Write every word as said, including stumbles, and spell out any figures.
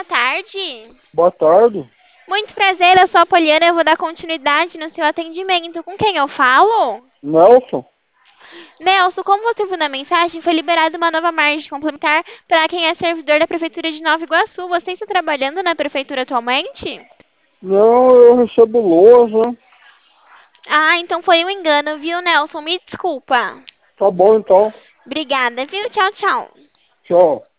boa tarde. Boa tarde, Muito prazer, eu sou a Poliana, eu vou dar continuidade no seu atendimento. Com quem eu falo? Nelson. Nelson, como você viu na mensagem, foi liberada uma nova margem complementar para quem é servidor da Prefeitura de Nova Iguaçu. Você está trabalhando na Prefeitura atualmente? Não, eu recebo lousa. Ah, então foi um engano, viu, Nelson? Me desculpa. Tá bom então. Obrigada, viu? Tchau, tchau. Tchau.